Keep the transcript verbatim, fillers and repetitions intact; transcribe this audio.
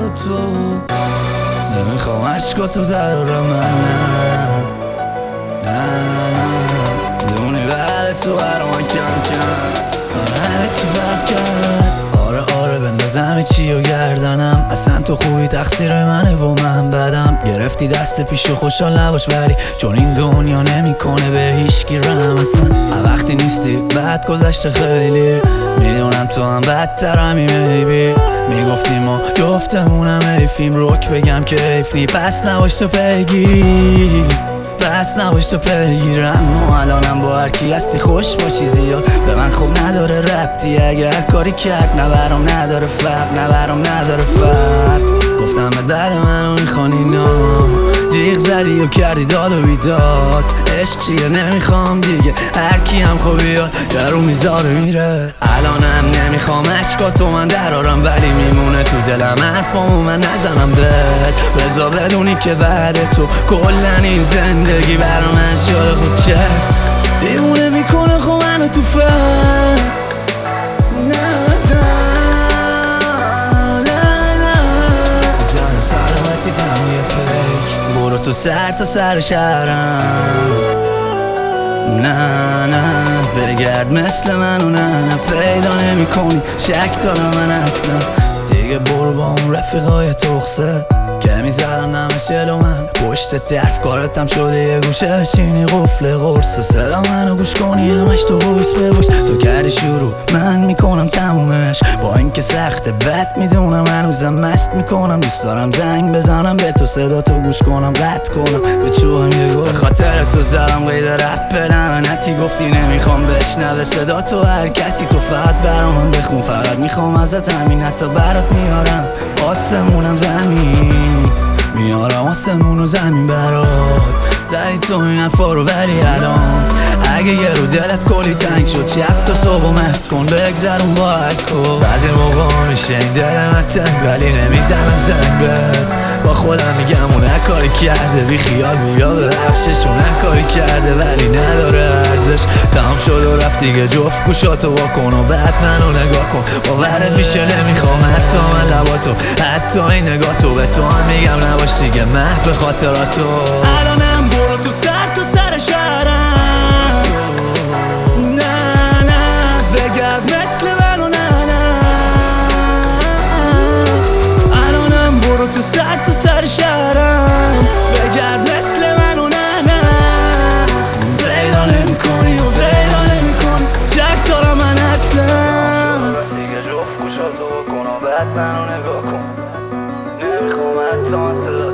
تو نمیخوام عشقاتو درارم من نه نه نه دونی بله تو برام کم کم آره چی فرق کرد آره آره بندازم چی و گردنم اصلا تو خوبی تقصیر منه و من بدم گرفتی دست پیش و خوشحال نباش ولی چون این دنیا نمیکنه به هیچکی رحم اصلا وقتی نیستی بعد گذشته خیلی میدونم تو هم بدتر همی میبی میگفتی ما جفتمونم حیفیم روک بگم که حیفی پس نباش تو پیگیر پس نباش تو پیگیرم و الانم با هرکی هستی خوش باشی زیاد به من خوب نداره ربطی اگر کاری کرد نبرم نداره فرق نبرم نداره فرق گفتم به دل منو میخوانی نا جیغ زدی و کردی داد و بیداد عشق چیه نمیخوام دیگه هرکی هم خوب بیاد یارو میذاره میره الانم نمیخوام عشقاتو من درارم ولی میمونه تو دلم حرفامو من نزنم بهت بذار بدونی که بعد تو کلن این زندگی برا من شده خود چه دیوونه میکنه خب منو تو فهم برو تو سر تا سر شهرم نه نه بگرد مثل منو نه نه پیدا نمی کنی شک دارم من اصلا دیگه برو با اون رفیقای تخصه که میذارن نمش جلو من پشت طرف کارتم شده یه گوشه بشینی قفل قرص و صدا منو گوش کنی همش تو بویس بباش تو کردی شروع من میکنم تمومش با اینکه سخته بد میدونم هنوزم مست میکنم دوست دارم زنگ بزنم به تو صدا تو گوش کنم قطع کنم به چوهم یه گل به خاطر تو زدم قید رپ لعنتی گفتی نمیخوام بشنوه صدا تو هر کسی تو فقط برا من بخون فقط میخوام ازت همین حتی برات میارم آسمونم زمین میارم آسمون و زمین برات داری تو این حرفا رو ولی الان اگه یه رو دلت کلی تنگ شد شب تا صبح و مست کن بگذرون با الکل بعضی موقع میشه این دل من تنگ ولی نمیزنم زنگ بهت با خودم میگم اون کاری کرده بی خیال بیا ببخشش اون کاری کرده ولی نداره ارزش تمام شد و رفت دیگه جفت گوشاتو واکن و بعد منو نگاه کن باورت میشه نمیخوام حتی من لباتو حتی این نگاه تو به تو هم میگم نباش دیگه محو خاطراتو الانم برو تو سر تا سر شهرم نه نه بگرد مثل منو نه نه الانم برو تو سر تا سر شهرم بگرد مثل منو نه نه پیدا نمی کنی و پیدا نمی کنی شک دارم من اصلا دیگه جفت گوشاتو بکن و بعد منو نگاه کن نمیخوام حتی من